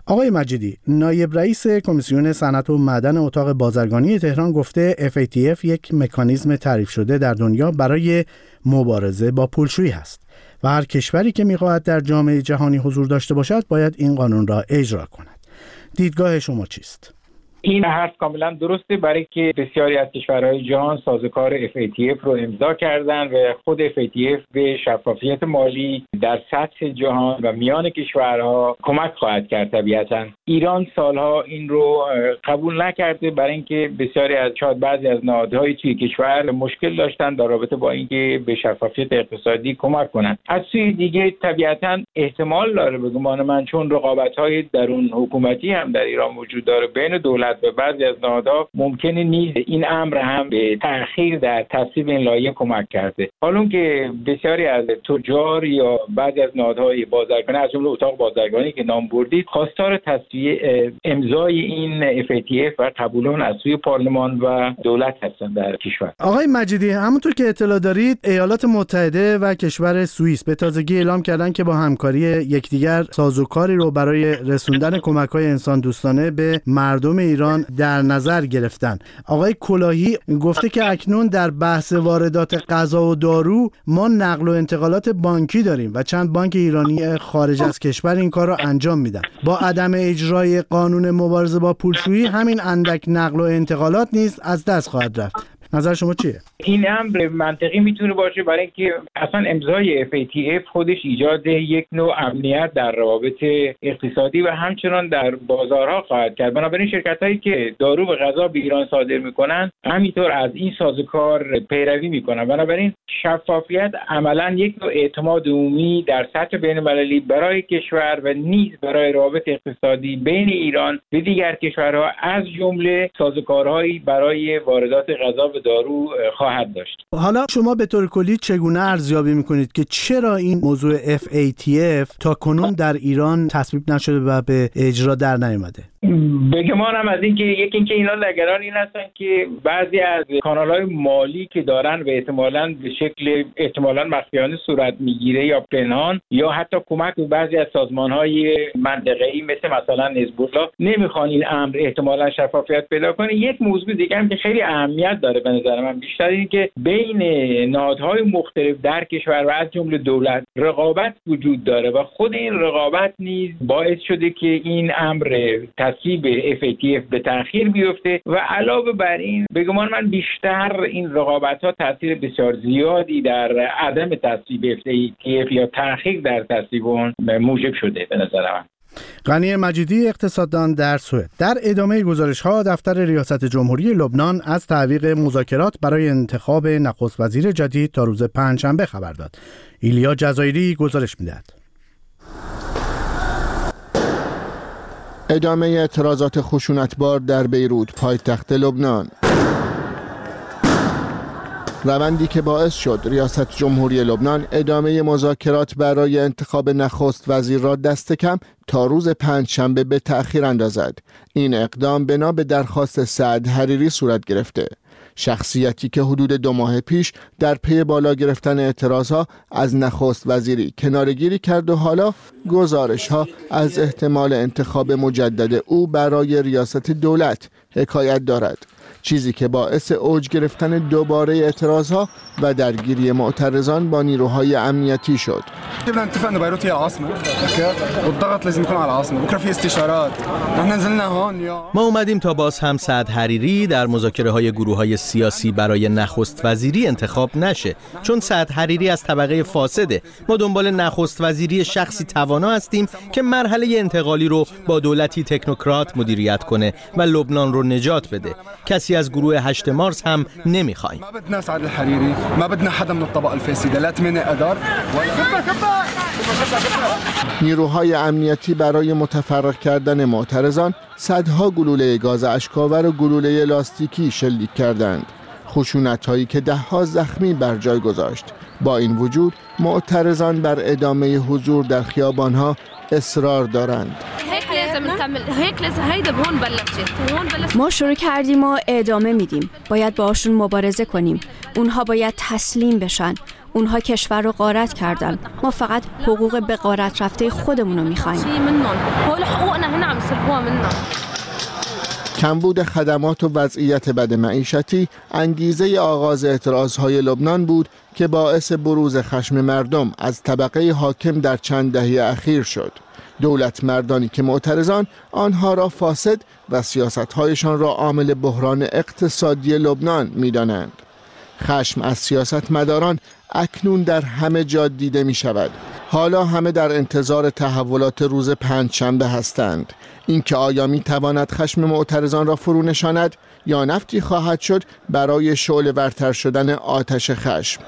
آقای مجیدی، نایب رئیس کمیسیون صنعت و معدن اتاق بازرگانی تهران گفته FATF یک مکانیزم تعریف شده در دنیا برای مبارزه با پولشویی است و هر کشوری که می‌خواهد در جامعه جهانی حضور داشته باشد باید این قانون را اجرا کند. دیدگاه شما چیست؟ این حرف کاملا درسته، برای که بسیاری از کشورهای جهان سازوکار FATF رو امضا کردن و خود FATF به شفافیت مالی در سطح جهان و میان کشورها کمک خواهد کرد. طبیعتا ایران سالها این رو قبول نکرده، برای اینکه بسیاری از بعضی از نهادهای توی کشور مشکل داشتن در رابطه با اینکه به شفافیت اقتصادی کمک کنند. از سوی دیگه طبیعتا احتمال داره به گمان من، چون رقابت‌های درون حکومتی هم در ایران وجود داره بین دولت و بعضی از نهادها، ممکنه نیز این امر هم به تأخیر در تصویب این لایحه کمک کرده. حالا که بسیاری از تجار یا بعضی از نهادهای بازرگانی از جمله اتاق بازرگانی که نام بردید خواستار تصویب امضای این FATF و قبول اون از سوی پارلمان و دولت هستند در کشور. آقای مجیدی، همونطور که اطلاع دارید ایالات متحده و کشور سوئیس به تازگی اعلام کردن که با همکاری یکدیگر سازوکاری رو برای رسوندن کمک‌های انسان دوستانه به مردم ایران در نظر گرفتن. آقای کلاهی گفته که اکنون در بحث واردات غذا و دارو ما نقل و انتقالات بانکی داریم و چند بانک ایرانی خارج از کشور این کار رو انجام میدن. با عدم اجرای قانون مبارزه با پولشویی همین اندک نقل و انتقالات نیز از دست خواهد رفت. نظر شما چیه؟ این امر منطقی میتونه باشه، برای اینکه اصلا امضای FATF خودش ایجاد یک نوع امنیت در روابط اقتصادی و همچنان در بازارها خواهد کرد. بنابراین شرکت‌هایی که دارو و غذا به ایران صادر میکنن همینطور از این سازوکار پیروی میکنن. بنابراین شفافیت عملاً یک نوع اعتماد عمومی در سطح بین‌المللی برای کشور و نیز برای روابط اقتصادی بین ایران و دیگر کشورها از جمله سازوکارهایی برای واردات غذا و دارو خواهد داشت. حالا شما به طور کلی چگونه ارزیابی میکنید که چرا این موضوع FATF تا کنون در ایران تصویب نشده و به اجرا در نیامده؟ بگمانم از اینکه اینکه اینا نگران این هستن که بعضی از کانال‌های مالی که دارن و احتمالاً به شکل مخفیانه صورت میگیره یا پنهان یا حتی کمک به بعضی از سازمان‌های منطقه‌ای مثلا حزب الله نمیخوان این امر احتمالاً شفافیت پیدا کنه. یک موضوع دیگه هم که خیلی اهمیت داره به نظر من، بیشتر این که بین نهادهای مختلف در کشور و از جمله دولت رقابت وجود داره و خود این رقابت نیز باعث شده که این امر تصویب FATF به تأخیر بیفته و علاوه بر این به گمان من بیشتر این رقابت‌ها تاثیر بسیار زیادی در عدم تصویب FATF یا تأخیر در تصویب اون موجب شده به نظر من. غنی مجیدی، اقتصاددان در سوئد. در ادامه گزارش‌ها دفتر ریاست جمهوری لبنان از تعویق مذاکرات برای انتخاب نخست وزیر جدید تا روز پنجشنبه خبر داد. ایلیا جزایری گزارش می‌دهد. ادامه اعتراضات خشونتبار در بیروت پایتخت لبنان، روندی که باعث شد ریاست جمهوری لبنان ادامه مذاکرات برای انتخاب نخست وزیر را دست کم تا روز پنجشنبه به تأخیر اندازد. این اقدام بنا به درخواست سعد حریری صورت گرفته، شخصیتی که حدود 2 ماه پیش در پی بالا گرفتن اعتراضها از نخست وزیری کناره‌گیری کرد و حالا گزارش‌ها از احتمال انتخاب مجدد او برای ریاست دولت حکایت دارد، چیزی که باعث اوج گرفتن دوباره اعتراضها و درگیری معترضان با نیروهای امنیتی شد. اتفقنا بیروت هي العاصمه والضغط لازم يكون على العاصمه. بكره في استشارات. احنا نزلنا هون. ما اومدیم تا باز هم سعد حریری در مذاکره‌های گروه‌های سیاسی برای نخست وزیری انتخاب نشه، چون سعد حریری از طبقه فاسده. ما دنبال نخست وزیری شخصی توانا هستیم که مرحله انتقالی رو با دولتی تکنوکرات مدیریت کنه و لبنان رو نجات بده. کسی از گروه 8 مارس هم نمیخوایم. ما بدنا سعد الحریری، ما بدنا حدا من الطبقه الفاسده، لا تمنع ادار. نیروهای امنیتی برای متفرق کردن معترضان صدها گلوله گاز اشک‌آور و گلوله لاستیکی شلیک کردند، خشونت‌هایی که ده‌ها زخمی بر جای گذاشت. با این وجود معترضان بر ادامه حضور در خیابان‌ها اصرار دارند. ما شروع کردیم و ادامه میدیم. باید باشون مبارزه کنیم. اونها باید تسلیم بشن. اونها کشور رو غارت کردن. ما فقط حقوق به غارت رفته خودمون رو میخوایم. کمبود خدمات و وضعیت بد معیشتی انگیزه آغاز اعتراضهای لبنان بود که باعث بروز خشم مردم از طبقه حاکم در چند دهه اخیر شد. دولت مردانی که معترضان آنها را فاسد و سیاست‌هایشان را عامل بحران اقتصادی لبنان می‌دانند. خشم از سیاستمداران اکنون در همه جا دیده می شود. حالا همه در انتظار تحولات روز پنجشنبه هستند. اینکه آیا می تواند خشم معترضان را فرو نشاند یا نفتی خواهد شد برای شعله ورتر شدن آتش خشم.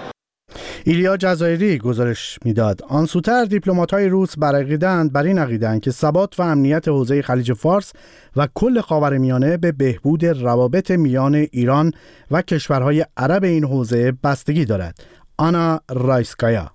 ایلیا جزایری گزارش میداد. آن سوتر دیپلمات‌های روس بر این عقیده‌اند که ثبات و امنیت حوزه خلیج فارس و کل خاورمیانه به بهبود روابط میان ایران و کشورهای عرب این حوزه بستگی دارد. آنا رایسکایا.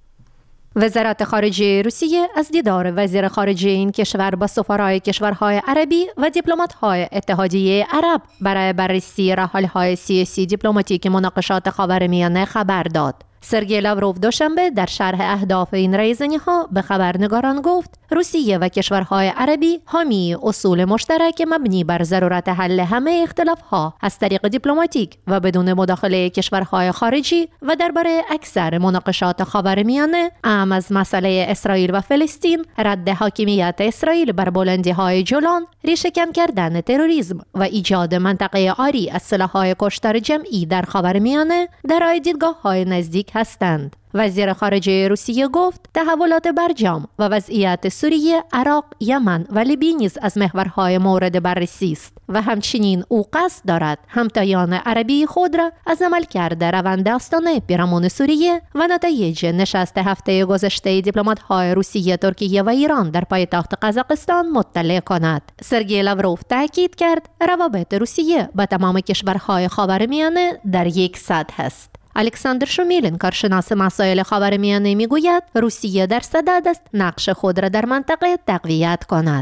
وزارت خارجه روسیه از دیدار وزیر خارجه این کشور با سفرای کشورهای عربی و دیپلمات‌های اتحادیه عرب برای بررسی راه‌حل‌های سیاسی دیپلماتیک مناقشات خاورمیانه خبر داد. سرگئی لاوروف دوشنبه در شرح اهداف این رایزنی‌ها به خبرنگاران گفت روسیه و کشورهای عربی حامی اصول مشترک مبنی بر ضرورت حل همه اختلاف‌ها از طریق دیپلماتیک و بدون مداخله کشورهای خارجی و درباره اکثر مناقشات خاورمیانه اهم از مسئله اسرائیل و فلسطین، رد حاکمیت اسرائیل بر بلندی‌های جولان، ریشه‌کن کردن تروریسم و ایجاد منطقه عاری از سلاح‌های کشتار جمعی در خاورمیانه در دیدگاه‌های نزدیک هستند. وزیر خارجه روسیه گفت تحولات برجام و وضعیت سوریه، عراق، یمن و لیبی نیز از محورهای مورد بررسی است و همچنین او قصد دارد همتایان عربی خود را از عملکرد روند آستانه پیرامون سوریه و نتایج نشست هفته گذشته دیپلمات‌های روسیه، ترکیه و ایران در پایتخت قزاقستان مطلع کند. سرگئی لاوروف تاکید کرد روابط روسیه با تمام کشورهای خاورمیانه در یک سطح است. الکساندر شومیلین، کارشناس مسائل خاورمیانه، میگوید روسیه در صدد است نقش خود را در منطقه تقویت کند.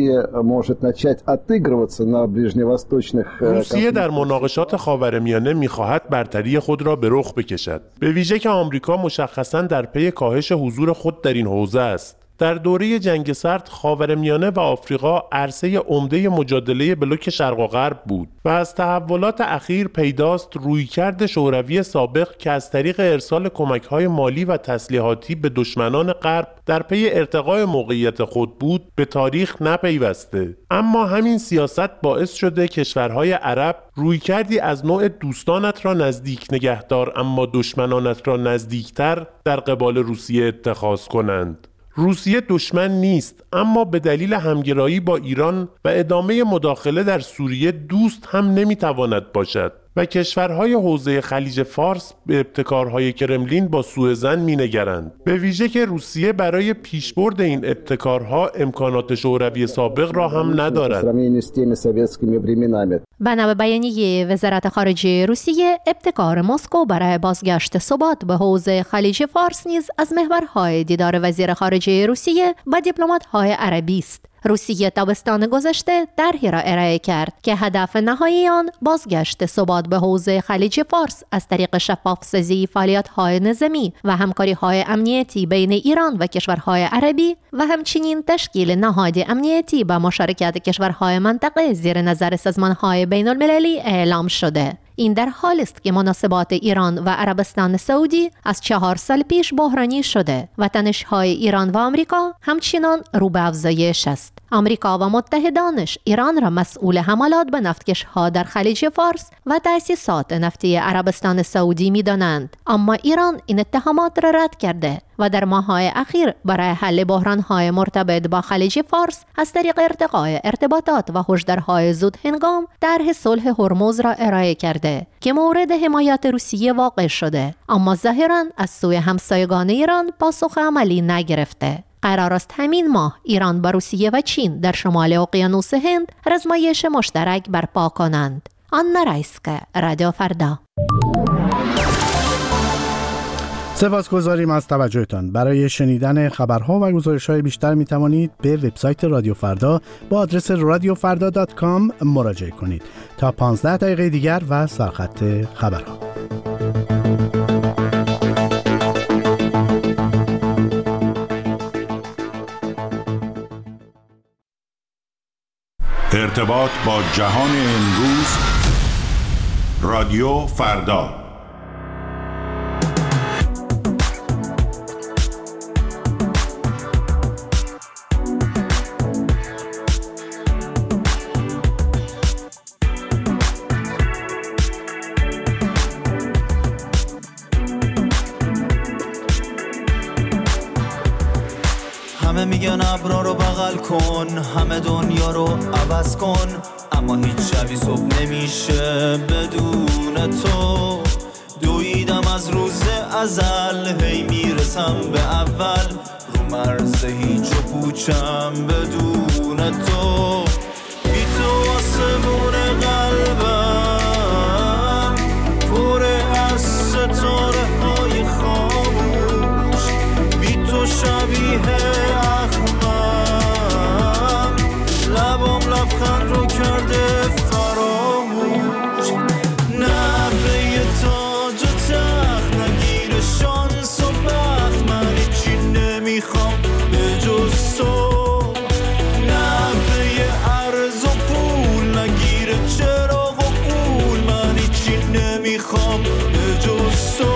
روسیه در مناقشات خاورمیانه می‌خواهد برتری خود را به رخ بکشد، به ویژه که آمریکا مشخصاً در پی کاهش حضور خود در این حوزه است. در دوره جنگ سرد خاورمیانه و آفریقا عرصه عمده مجادله بلوک شرق و غرب بود و از تحولات اخیر پیداست رویکرد شوروی سابق که از طریق ارسال کمک‌های مالی و تسلیحاتی به دشمنان غرب در پی ارتقای موقعیت خود بود به تاریخ نپیوسته. اما همین سیاست باعث شده کشورهای عرب رویکردی از نوع دوستانت را نزدیک نگهدار اما دشمنانت را نزدیکتر در قبال روسیه اتخاذ کنند. روسیه دشمن نیست، اما به دلیل همگرایی با ایران و ادامه مداخله در سوریه دوست هم نمیتواند باشد و کشورهای حوزه خلیج فارس به ابتکارهای کرملین با سوء ظن مینگرند، به ویژه که روسیه برای پیشبرد این ابتکارها امکانات شوروی سابق را هم ندارد. بنا به بیانیه وزارت خارجه روسیه، ابتکار مسکو برای بازگشت ثبات به حوزه خلیج فارس نیز از محورهای دیدار وزیر خارجه روسیه با دیپلمات‌های عربی است. روسیه تابستان گذشته طرحی را ارائه کرد که هدف نهایی آن بازگشت ثبات به حوزه خلیج فارس از طریق شفاف‌سازی فعالیت‌های نظامی و همکاری‌های امنیتی بین ایران و کشورهای عربی و همچنین تشکیل نهاد امنیتی با مشارکت کشورهای منطقه زیر نظر سازمان‌های بین‌المللی اعلام شده. این در حال است که مناسبات ایران و عربستان سعودی از 4 سال پیش بحرانی شده و تنش‌های ایران و آمریکا همچنان رو به افزایش است. آمریکا و متحدانش ایران را مسئول حملات به نفتکش‌ها در خلیج فارس و تأسیسات نفتی عربستان سعودی می‌دانند، اما ایران این اتهامات را رد کرده و در ماه‌های اخیر برای حل بحران‌های مرتبط با خلیج فارس از طریق ارتقای ارتباطات و هشدارهای زود هنگام طرح صلح هرمز را ارائه کرده که مورد حمایت روسیه واقع شده، اما ظاهراً از سوی همسایگان ایران پاسخ عملی نگرفته. قرار است همین ماه ایران با روسیه و چین در شمال اقیانوس هند رزمایش مشترک برپا کنند. آنا رایسکا، رادیو فردا. سپاسگزاریم از توجهتان. برای شنیدن خبرها و گزارش‌های بیشتر می توانید به وبسایت رادیو فردا با آدرس radiofarda.com مراجعه کنید. تا 15 دقیقه دیگر و سرخط خبرها. ارتباط با جهان امروز. رادیو فردا. همه میگن ابرا رو بغل کن، همه دنیا رو عوض کن، اما هیچ شبی صبح نمیشه بدون تو. دویدم از روز ازل، هی میرسم به اول، رو مرز هیچ و پوچم بدون تو. بی تو آسمون قلبم پر از ستاره های خاموش، بی تو شبیه اخمم، لبم لبخند رو کرده فراموش. نه به تاج و تخت نگیر شانس و بخت، من هیچی نمیخوام به جز تو. نه به عرض و پول نگیر چراغ و قول، من هیچی نمیخوام به جز تو.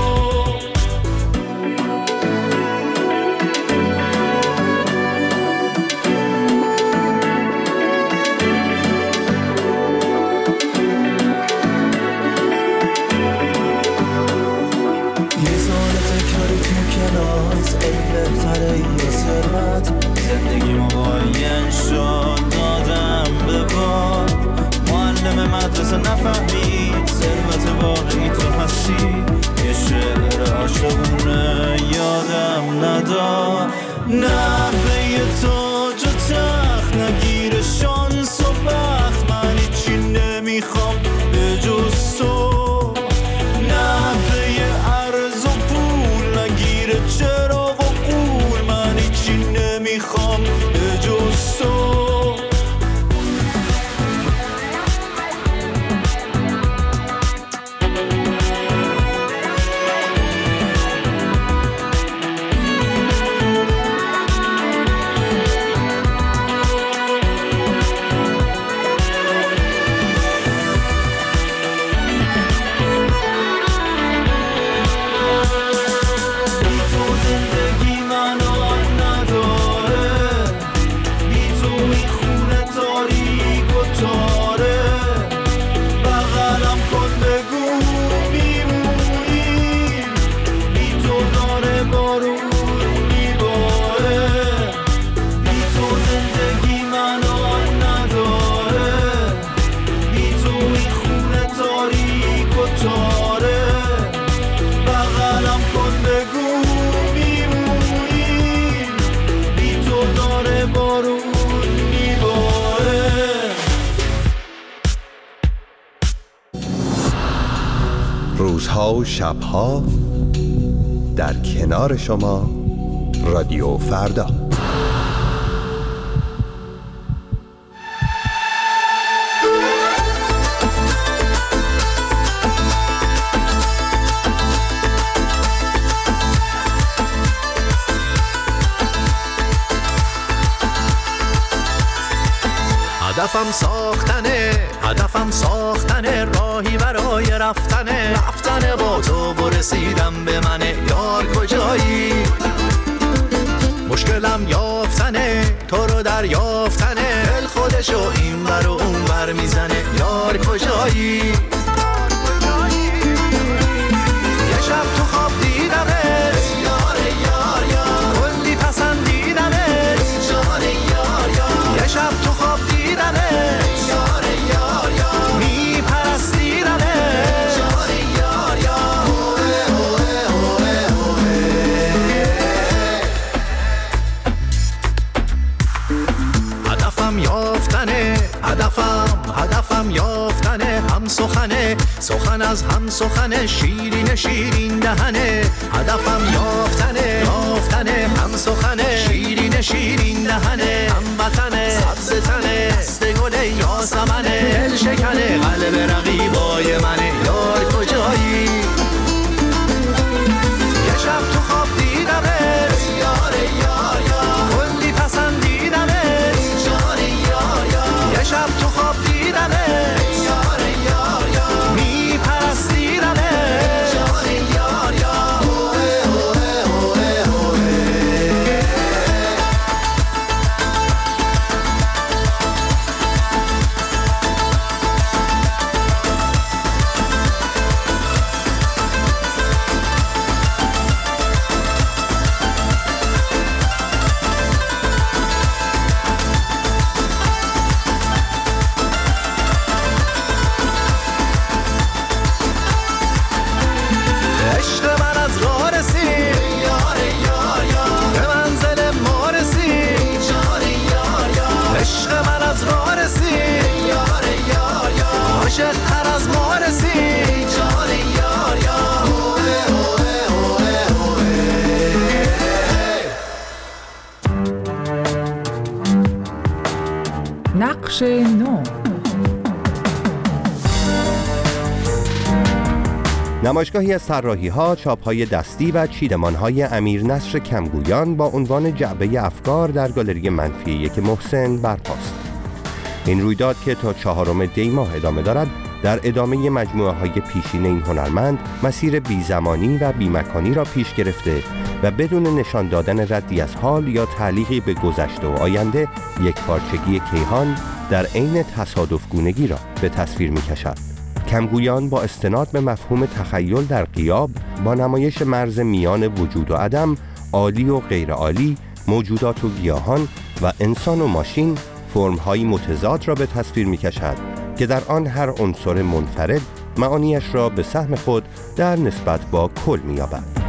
زندگیمو باین شد دادم به باد، معلم مدرسه نفهمید ثروت واقعی تو هستی، یه شعر عاشقونه یادم نداد. نه به یه تاج و تخت نگیر شانس و بخت، من هیچی نمیخوام به جز تو. نه به یه عرض و پول نگیر چراغ و قول، من هیچی نمیخوام به جز تو. روزها و شبها در کنار شما، رادیو فردا. هدفم ساختنه راهی برای رفتنه با تو برسیدم به منه، یار کجایی؟ مشکلم یافتنه تو رو دریافتنه، دل خودشو این بر و اون بر میزنه، یار کجایی؟ یه شب تو خواب دیدمت یار کلی پسندیدمت یه شب تو خواب دیدمت هدفم یافتنه هم سخن از هم سخنه، شیرین دهنه. هدفم یافتنه هم سخنه، شیرین دهنه، هم وطنه سبز تنه، دست گل یاسمنه، دل شکنه قلب رقیبای منه، یار کجایی؟ یه شب تو خواب دیدمت کلی پسندیدمت یه شب تو نقش نو. نمایشگاهی از طراحی‌ها، چاپ‌های دستی و چیدمان‌های امیر نصر کمگویان با عنوان جعبه افکار در گالری منفی 1 محسن برپاست. این رویداد که تا 4 دی ماه ادامه دارد، در ادامه مجموعه‌های پیشین این هنرمند مسیر بی‌زمانی و بی‌مکانی را پیش گرفته و بدون نشان دادن ردی از حال یا تعلیقی به گذشته و آینده، یک پارچگی کیهان در عین تصادفگونگی را به تصویر می‌کشد. کمگویان با استناد به مفهوم تخیل در غیاب، با نمایش مرز میان وجود و عدم، عالی و غیر عالی، موجودات و گیاهان و انسان و ماشین، فرم‌های متضاد را به تصویر می‌کشد که در آن هر عنصر منفرد معانیش را به سهم خود در نسبت با کل می‌یابد.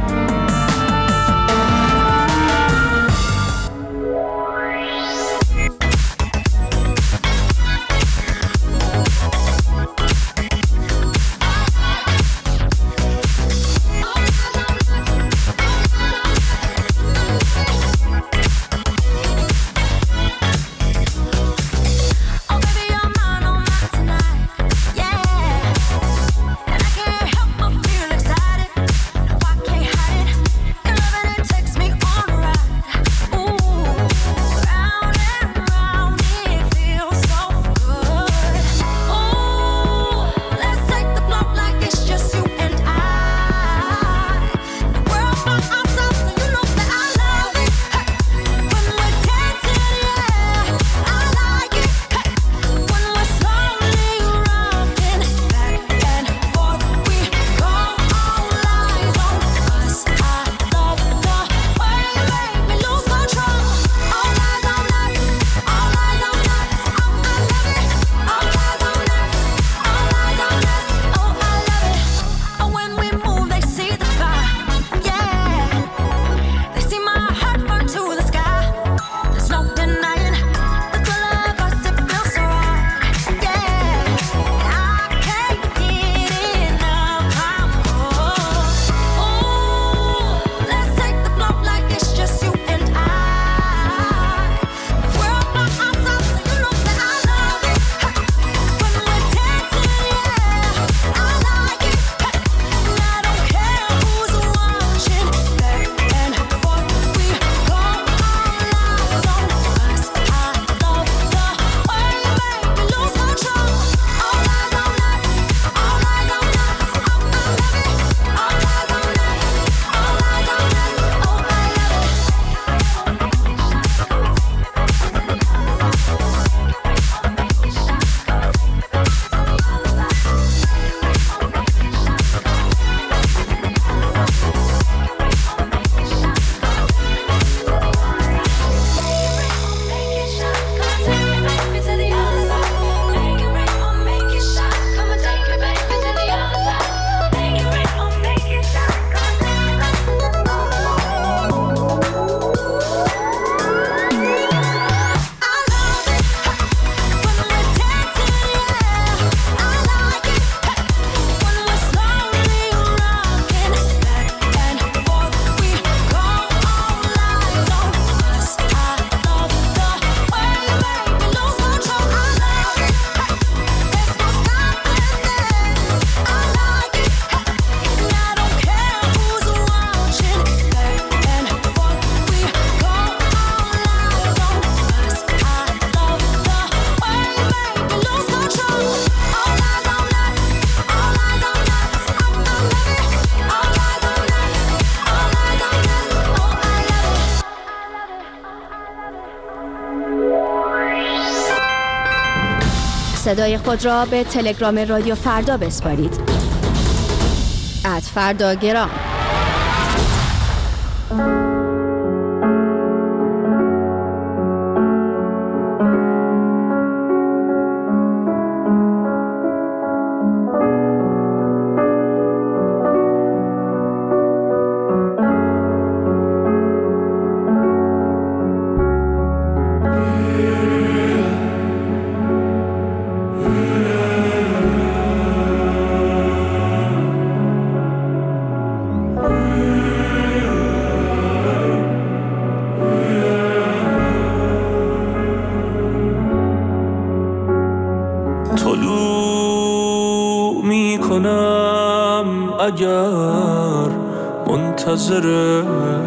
صدای خود را به تلگرام رادیو فردا بسپارید. @فرداگرام. طلوع می کنم اگر منتظر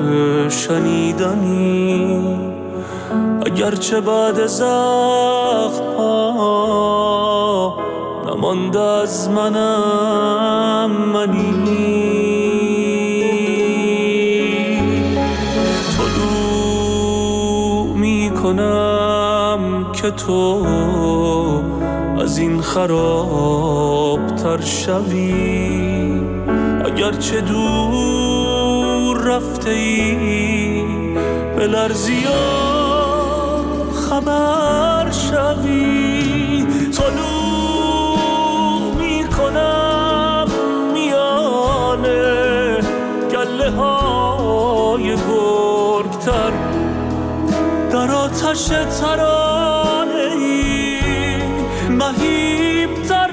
شنیدنی، اگرچه بعد زخم ها نمانده از منم منی. طلوع می کنم که تو از این خرابتر شوی، اگرچه دور رفته ای بلرزی و خبر شوی. طلوع می کنم میانه گله های گرگتر، در آتش ترانه ای مهیبتر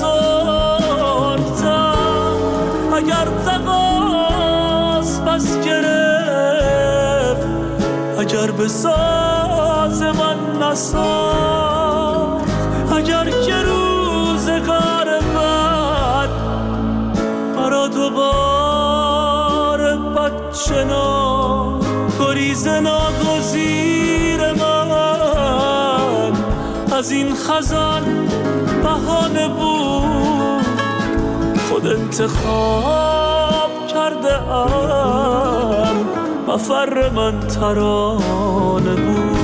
بزرگتر. اگر تقاس پس گرفت، اگر به ساز من نساخت، اگر که روزگار بد مرا دوباره بد شناخت، گریز ناگزیر من از این خزان بهانه بود، خود انتخاب کرده ام مفر من ترانه بود.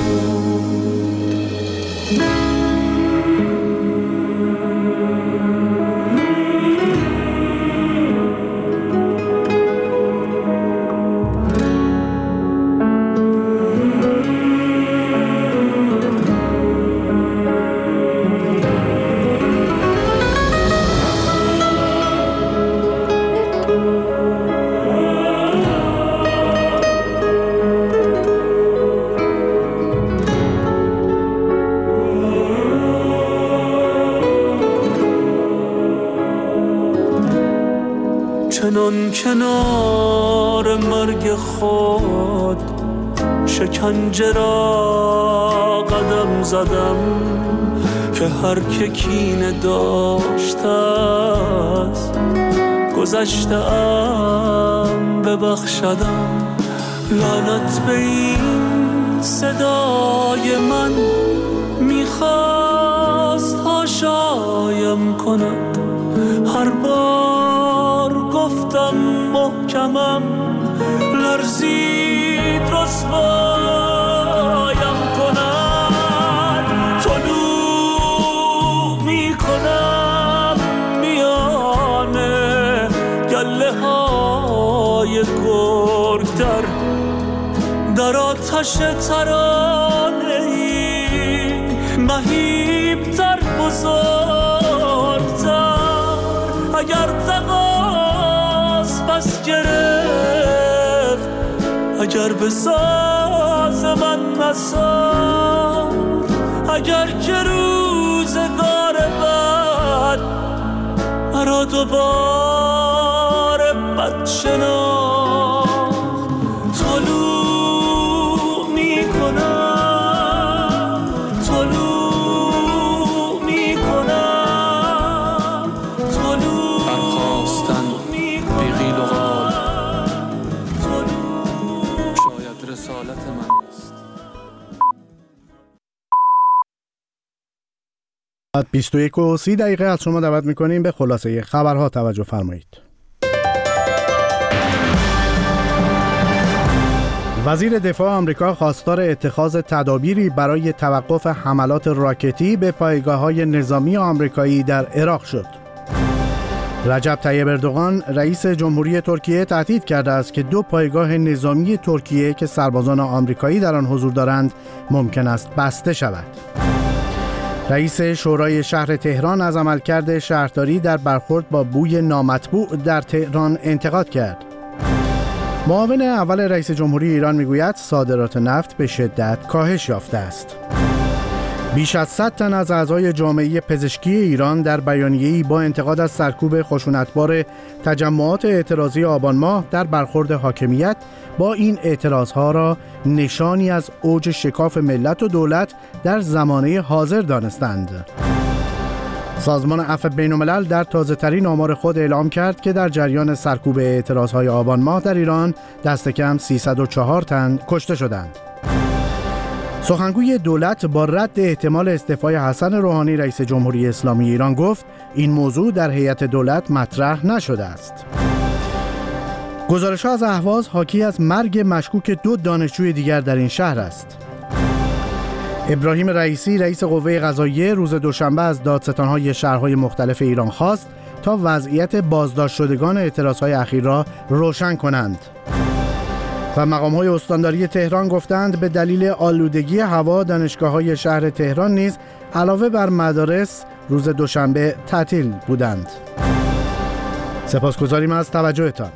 چنان کنار مرگ خود شکنجه را قدم زدم، که هر که کینه داشته است گذشته ام ببخشدم. لعنت به این صدای من میخواست هاشایم کند، هر بار گفتم محکمم لرزید رسوایم کند. طلوع می کنم میانه گله های گرگتر، در آتش ترانه ای مهیبتر بزرگتر. اگر تقاس پس گرفت، اگر به ساز من نساخت، اگر که روزگار بد مرا دوباره بد شناخت. طلوع می کنم، طلوع می کنم، طلوع برخواستن بی قیل و قال، شاید رسالت من است. 21:30 از شما دعوت میکنیم به خلاصه خبرها توجه فرمایید. وزیر دفاع آمریکا خواستار اتخاذ تدابیری برای توقف حملات راکتی به پایگاه‌های نظامی آمریکایی در عراق شد. رجب طیب اردوغان رئیس جمهوری ترکیه تهدید کرده است که 2 پایگاه نظامی ترکیه که سربازان آمریکایی در آن حضور دارند ممکن است بسته شود. رئیس شورای شهر تهران از عملکرد شهرداری در برخورد با بوی نامطبوع در تهران انتقاد کرد. معاون اول رئیس جمهوری ایران میگوید صادرات نفت به شدت کاهش یافته است. بیش از 100 تن از اعضای جامعه پزشکی ایران در بیانیه‌ای با انتقاد از سرکوب خشونتبار تجمعات اعتراضی آبان ماه در برخورد حاکمیت با این اعتراضها را نشانی از اوج شکاف ملت و دولت در زمانه حاضر دانستند. سازمان عفو بین‌الملل در تازه‌ترین آمار خود اعلام کرد که در جریان سرکوب اعتراضهای آبان ماه در ایران دست کم 304 تن کشته شدند. سخنگوی دولت با رد احتمال استعفای حسن روحانی رئیس جمهوری اسلامی ایران گفت این موضوع در هیئت دولت مطرح نشده است. گزارش‌ها از اهواز حاکی از مرگ مشکوک 2 دانشجوی دیگر در این شهر است. ابراهیم رئیسی رئیس قوه قضاییه روز دوشنبه از دادستان‌های شهرهای مختلف ایران خواست تا وضعیت بازداشت شدگان اعتراضهای اخیر را روشن کنند. و مقام‌های استانداری تهران گفتند به دلیل آلودگی هوا دانشگاه‌های شهر تهران نیز علاوه بر مدارس روز دوشنبه تعطیل بودند. سپاسگزاریم از توجهتان.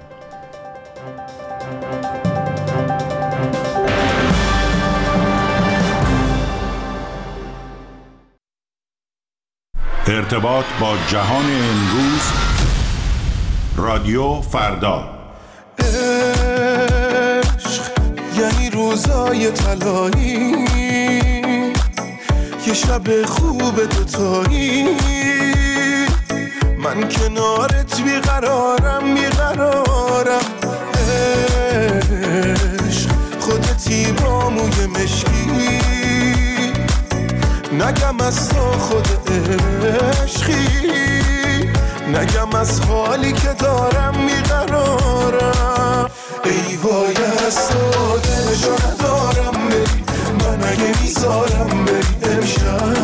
ارتباط با جهان امروز رادیو فردا. عشق یعنی روزای طلایی، یه شب خوب دوتایی، من کنارت بیقرارم بیقرارم. عشق خودتی با موی مشکی، نگم از تو خود عشقی، نگم از حالی که دارم میقرارم. ای وای از تو دلشو ندارم بری، من اگه میذارم بری امشب.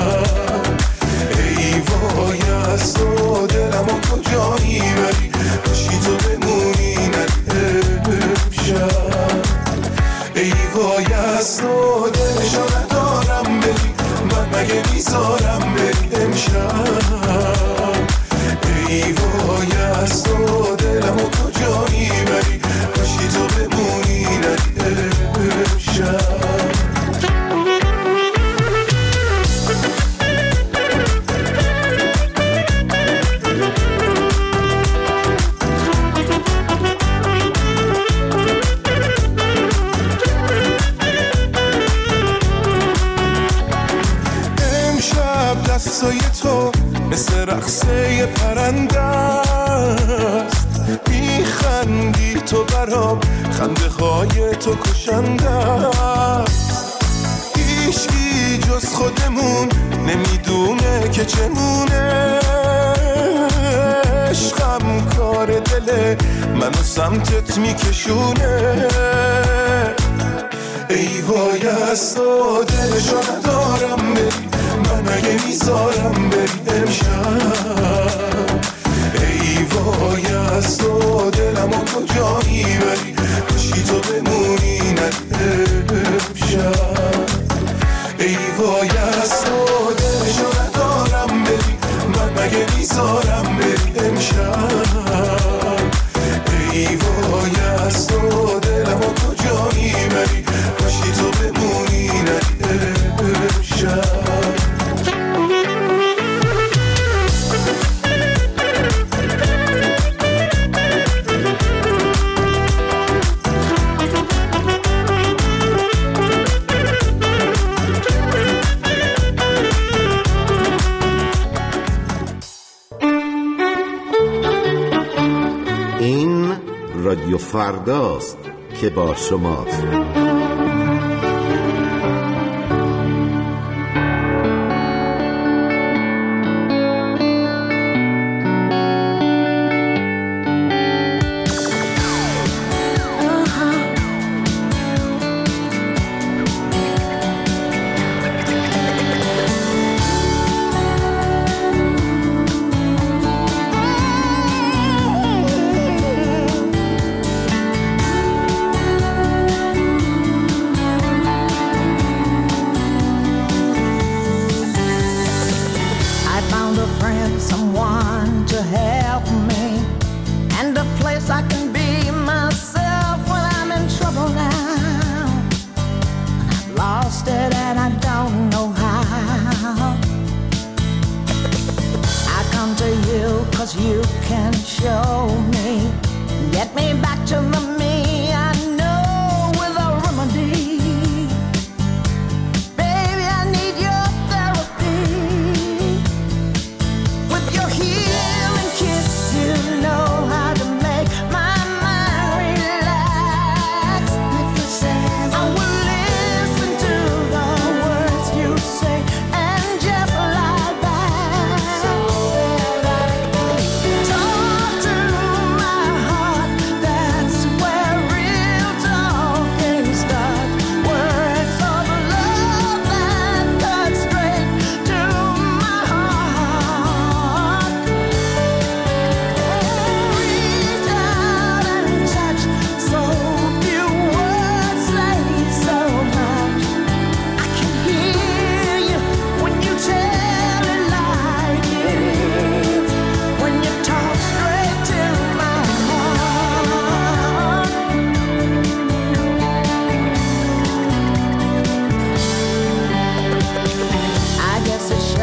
ای وای از تو دلمو کجا میبری، کاشی تو بمونی نری امشب. ای وای از تو دلشو ندارم بری، من مگه میذارم بری امشب. ای وای از تو دلمو کجا میبری، کاشی تو بمونی نری امشب. دستای تو مثل رقصه پرنده است، میخندی تو برام، خنده های تو کشنده است. هیچکی جز خودمون نمیدونه که چمونه، عشقم کار دله منو سمتت میکشونه. ای وای از تو دلشو ندارم بری، من اگه میذارم بری امشب. ای وای از تو دلمو کجا میبری، کاشی تو بمونی نری امشب. ای وای از تو دلشو ندارم بری، من اگه میذارم بری امشب. ای وای از تو دلمو کجا میبری، کاشی تو بمونی نری امشب. این رادیو فرداست که با شماست.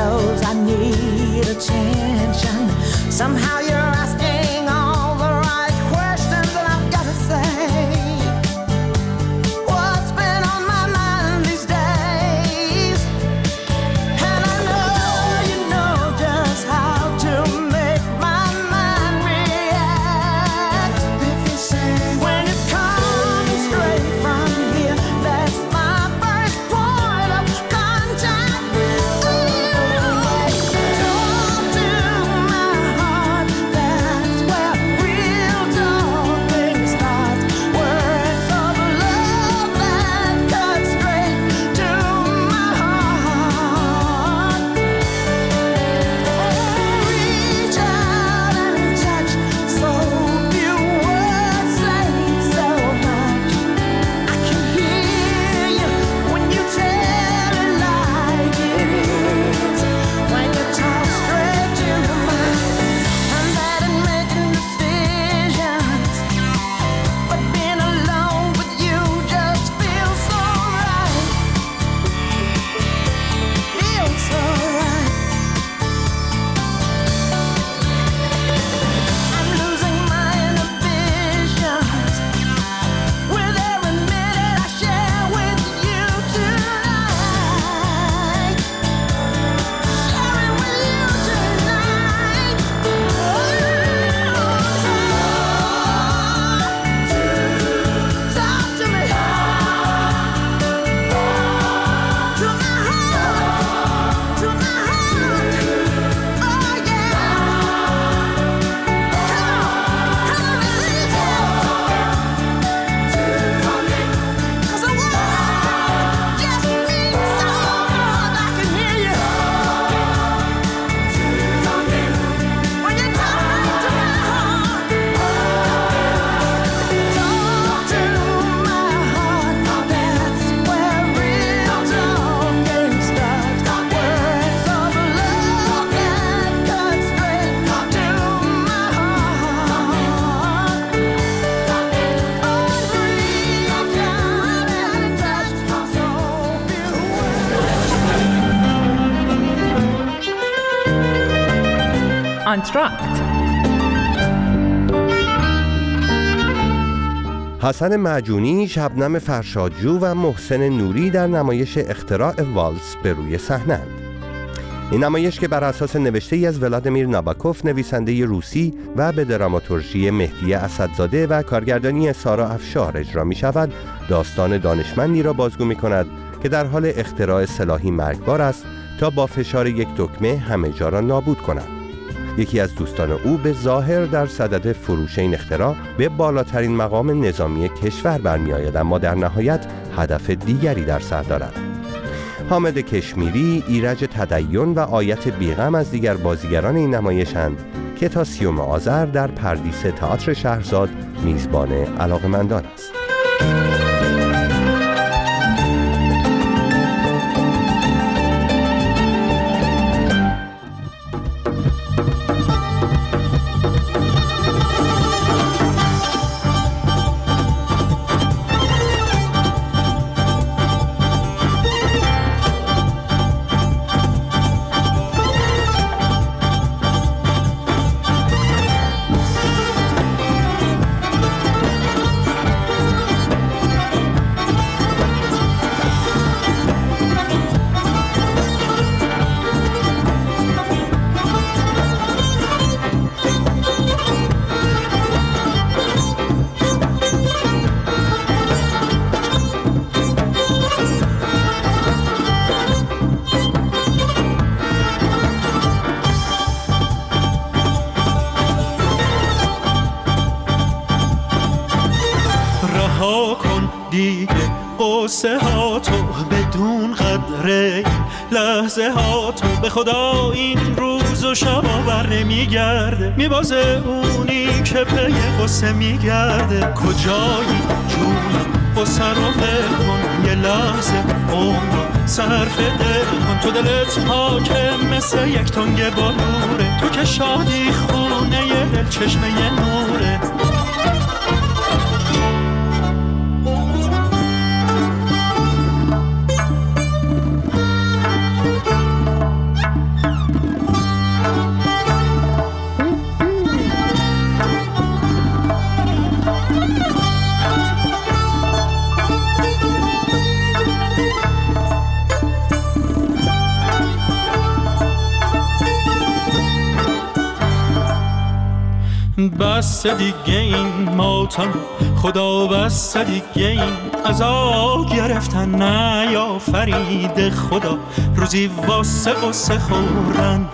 shows I need attention. Somehow you're asking all the right questions, and I've got to say, what's been on my mind these days? And I know you know just how to make my mind react. If you say when it's coming straight from here, that's my first point of contact. Talk to my heart, that's where real talking starts. Words of love that cut straight to my heart. Reach out and touch, so few words say so much. I can hear you when you tell it like it is, when you talk straight to the mind. I'm bad at making decisions, but being alone with you just feels so right. Feels so right. I'm losing my inhibitions with every minute I share with you tonight. Sharing with you tonight. Talk to me. To my heart. To my heart. Oh yeah. Come on and leave it. 'Cause the world just needs someone I can hear you. When you talk to my heart. Talk to my heart. That's where real talking starts. Words of love that cut straight to my heart. Reach out and touch, so few Entr'acte. حسن معجونی، شبنم فرشادجو و محسن نوری در نمایش اختراع والس به روی صحنه‌اند. این نمایش که بر اساس نوشته‌ای از ولادیمیر ناباکوف نویسنده روسی و به دراماتورژی مهدی اسدزاده و کارگردانی سارا افشار اجرا می شود، داستان دانشمندی را بازگو می کند که در حال اختراع سلاحی مرگبار است تا با فشار یک دکمه همه جا را نابود کند. یکی از دوستان او به ظاهر در صدد فروش این اختراع به بالاترین مقام نظامی کشور برمی‌آید، اما در نهایت هدف دیگری در سر دارد. حامد کشمیری، ایرج تدین و آیت بیغم از دیگر بازیگران این نمایش‌اند که تا 30 آذر در پردیس تئاتر شهرزاد میزبان علاقه‌مندان است. قصه ها تو بدون قدره لحظه ها تو به خدا این روز و شب بر نمیگرده میبازه اونی که پی قصه میگرده کجایی جون قصه رو ول کن یه لحظه عمر صرف دل کن تو دلت حاکم مثل یک تنگ بالوره تو که شادی خونه یه دل چشمه یه نوره بس دیگه این ماتم، خدا بس دیگه این عذاب گرفتن نیافرید خدا روزی واسه قصه خوردن.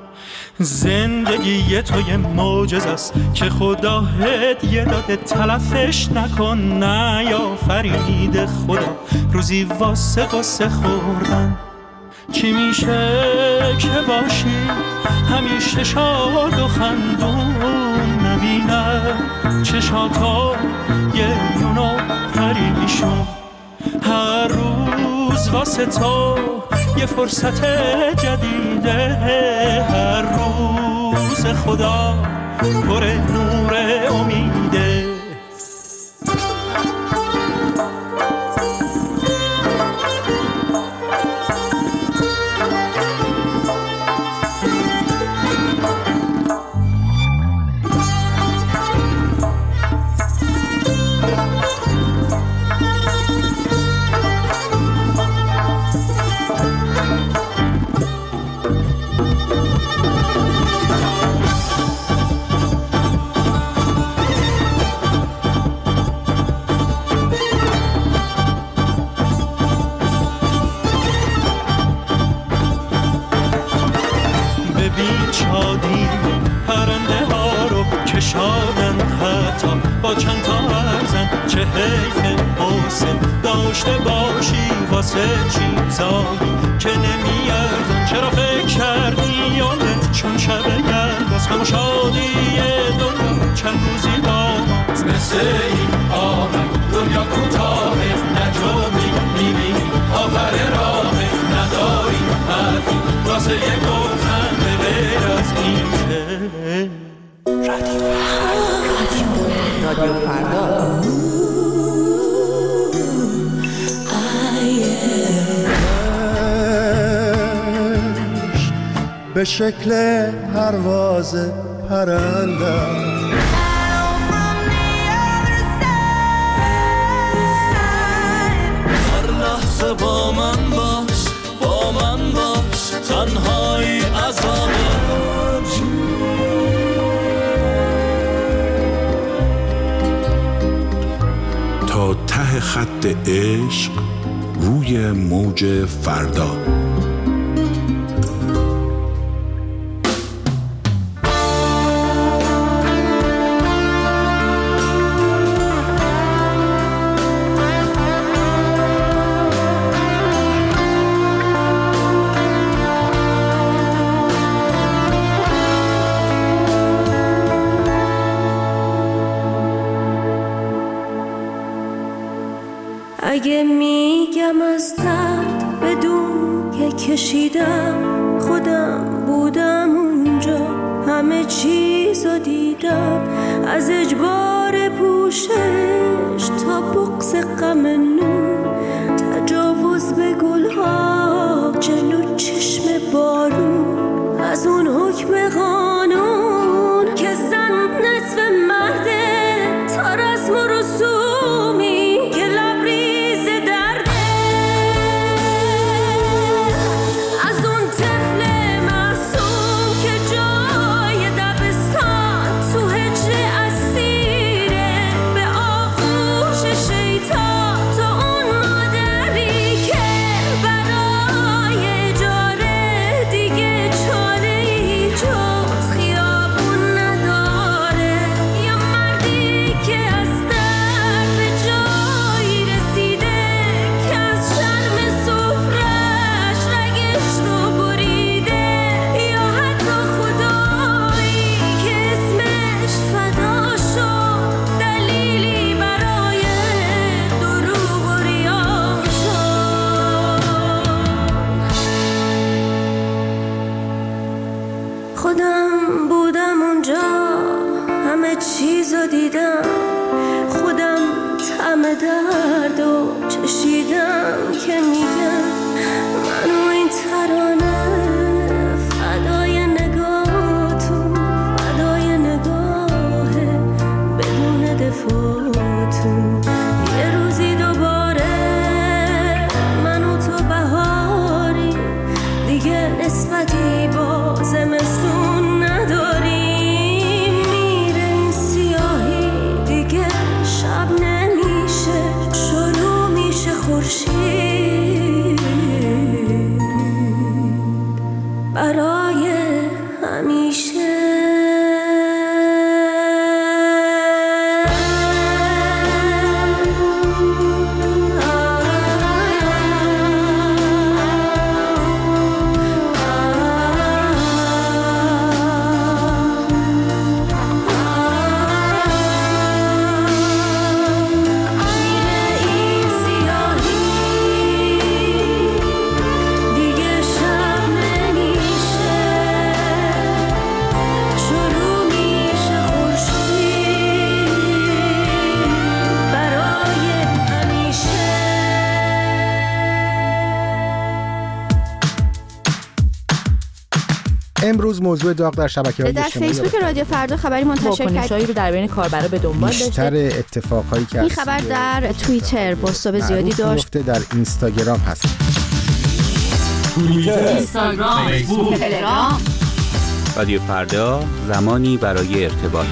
زندگی تو یه معجزه است که خدا هدیه داده، تلفش نکن نیافرید خدا روزی واسه قصه خوردن. چی میشه که باشی همیشه شاد و خندون، نبینه چشاتا یه یونو پریشون، هر روز واسه تو یه فرصت جدیده، هر روز خدا پر نور امیده. با چند تا ارزن چه حیف حسن داشته باشی واسه چیزایی که نمیارزن. چرا فکر کردی یادت چون شب گرد از همه شادی دنیا چند روزی باز مثل این آهنگ دنیا کوتاه نجومی میبینی آخر راه نداری حرفی واسه یه گفتن به غیر از این که رادیو فردا. به شکل پرواز پرنده هر لحظه با من باش، با من باش، تنهایی عذابه. تا ته خط عشق روی موج فردا. اگه میگم از درد بدون که کشیدم، خودم بودم اونجا، همه چیزو دیدم، از اجبار پوشش تا بغض غم نون، تجاوز به گلها جلو چشم بارون، از اون حکم قانون که زن نصف مرده، تا رسم و رسومی دیدم، خودم طعم درد و چشیدم که میگم منو این ترانه فدای نگاهتون، فدای نگاه بدون دفاعتون. یه روزی دوباره من و تو بهاری دیگه نسبتی با زمستون نداریم، میره این برای همیشه. امروز موضوع داغ در شبکه‌های در اجتماعی فیسبوک رادیو فردا خبری منتشر کرد. واکنش‌هایی رو در بین کاربرا به دنبال داشته. بیشتر اتفاقایی که این خبر در توییتر بازتاب زیادی داشت. در اینستاگرام هست. توییتر، اینستاگرام، فیسبوک، تلگرام. رادیو فردا، زمانی برای ارتباط.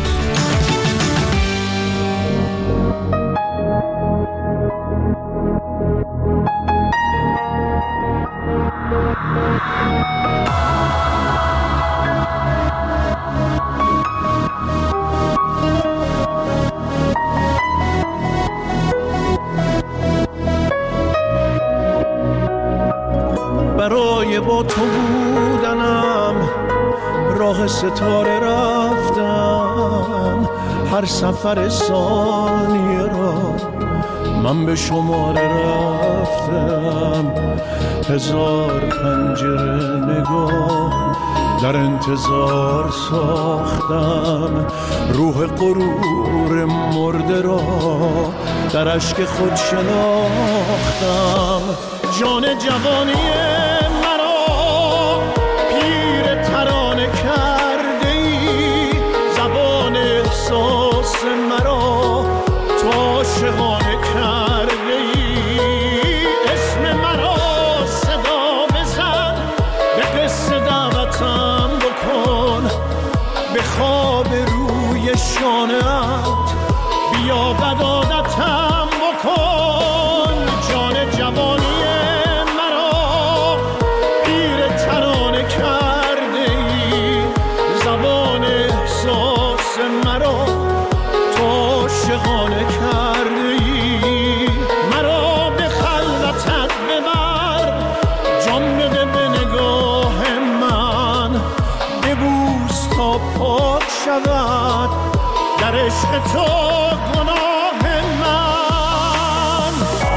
برای با تو بودنم راه ستاره رفتم، هر سفر ثانیه را من به شماره رفتم، هزار پنجره نگاه در انتظار ساختم، روح غرور مرده را در اشک خود شناختم. جان جوانی مرا پیر ترانه کرده ای، زبان احساس مرا تو عاشقانه کرده ای، اسم مرا صدا بزن، به قصه دعوتم بکن، به خواب روی شانه‌ات بیا بدادتم بکن. جان جوانی در عشق تو گناه من.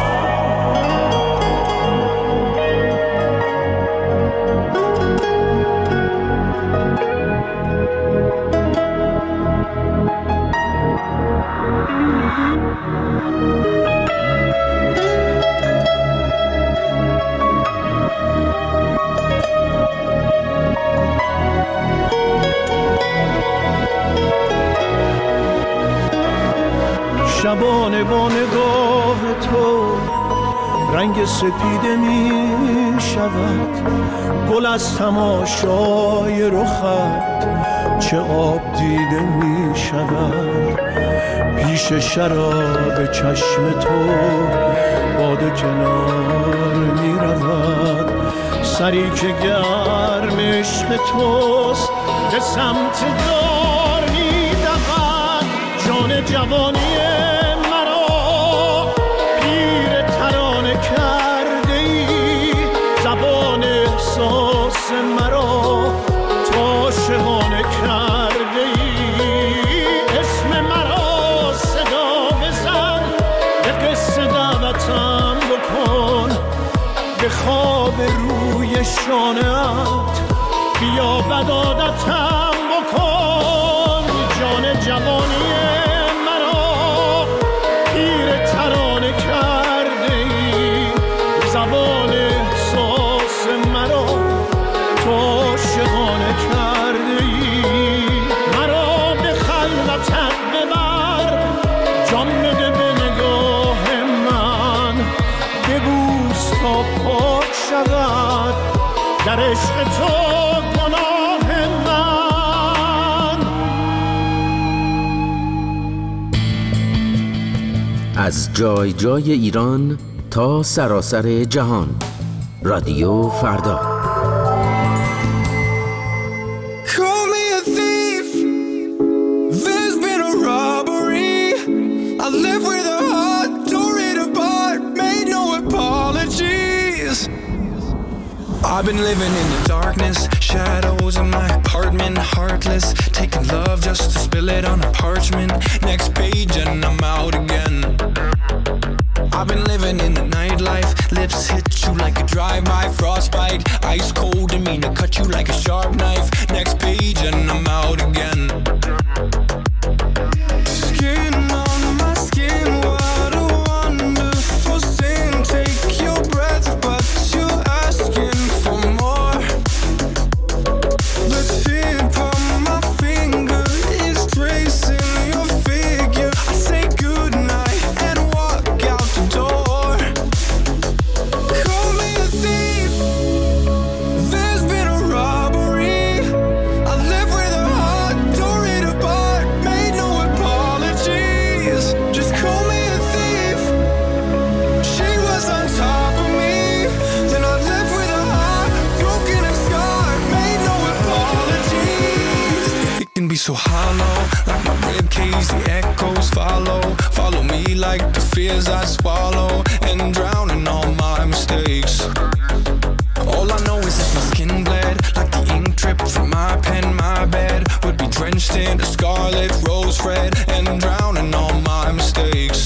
شبانه با نگاه تو رنگ سپیده می شود، گل از تماشای رخت چه آب دیده می شود، پیش شراب چشم تو باده کنار می رود، سری که گرم عشق توست به سمت دار می دود. جان جوانی احساس مرا تو عاشقانه کرده ای، اسم مرا صدا بزن، به قصه دعوتم بکن، به خواب روی شانه‌ات بیا بدادتم بکن. جان جوانی مرا پیر ترانه کرده ای، زبان احساس مرا تو عاشقانه کرده ای، مرا به خلوتت ببر، جان بده به نگاه من، ببوس تا پاک شود در عشق تو گناه من. از جای جای ایران تا سراسر جهان، رادیو فردا. I've been living in the darkness, shadows in my apartment, heartless, taking love just to spill it on a parchment. Next page and I'm out again. I've been living in the nightlife, lips hit you like a drive-by, frostbite, ice cold demeanor, cut you like a sharp knife. Next page and I'm out again. Skin on my skin, what a wonderful sin. Take your breath, but you're asking for more. The tip of my finger is tracing your figure. I say goodnight and walk out the door. Call me a thief. There's been a robbery. I live with a heart, tore it apart, made no apologies. Just call me a thief. She was on top of me. Then I live with a heart, broken and scarred, made no apologies. It can be so hollow, like my ribcage, the echoes follow me like the fears I swallow, and drown in all my mistakes. All I know is that my skin bled, like the ink dripped from my pen. My bed would be drenched in a scarlet rose red, and drown in all my mistakes.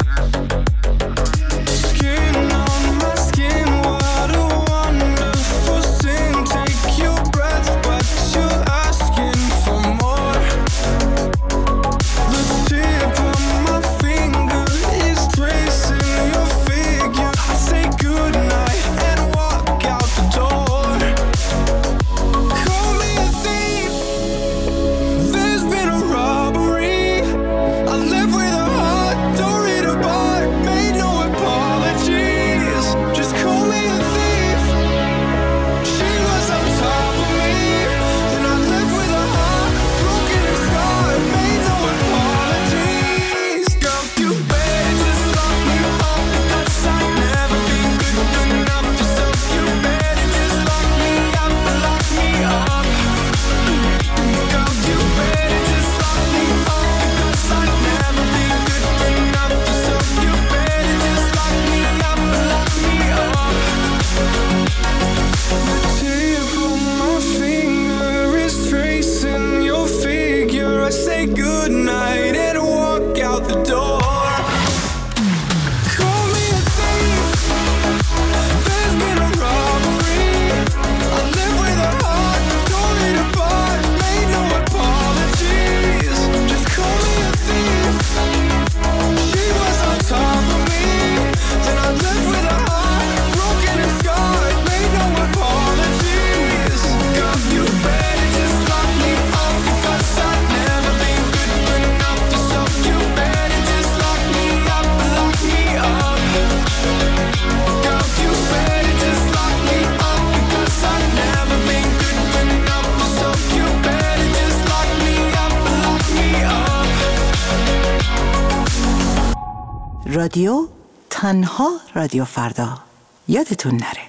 Skin on my skin, what a wonderful sin. Take your breath, but you're asking for more. The tip of my finger is tracing your figure. I say goodnight and walk out the door. Call me a thief. There's been a robbery. I live with a heart, tore it apart, made no apologies. Just call me a thief. She was on top of me. Then I live with a heart, broken and scarred, made no apologies. Girl, you better just lock me up, because I've never been good enough to serve you. Better just lock me up, lock me up. Girl, you better just lock me up, because I've never been good enough to serve you. Better just lock me up, lock me up. The tip of my finger is tracing your figure. I say goodnight and walk out the door. Call me a thief. There's been a robbery. I live with a heart, tore it apart, made no apologies. Just call me a thief. She was on top of me. Then I live with a heart, broken and scarred, made no apologies. Girl, you better just lock me up, because I've never been good enough to serve you. Better just lock me up, lock me up. Girl, you better just lock me up, because I've never been good enough to serve you. Better just lock me up, lock me up. رادیو تنها رادیو فردا. یادتون نره.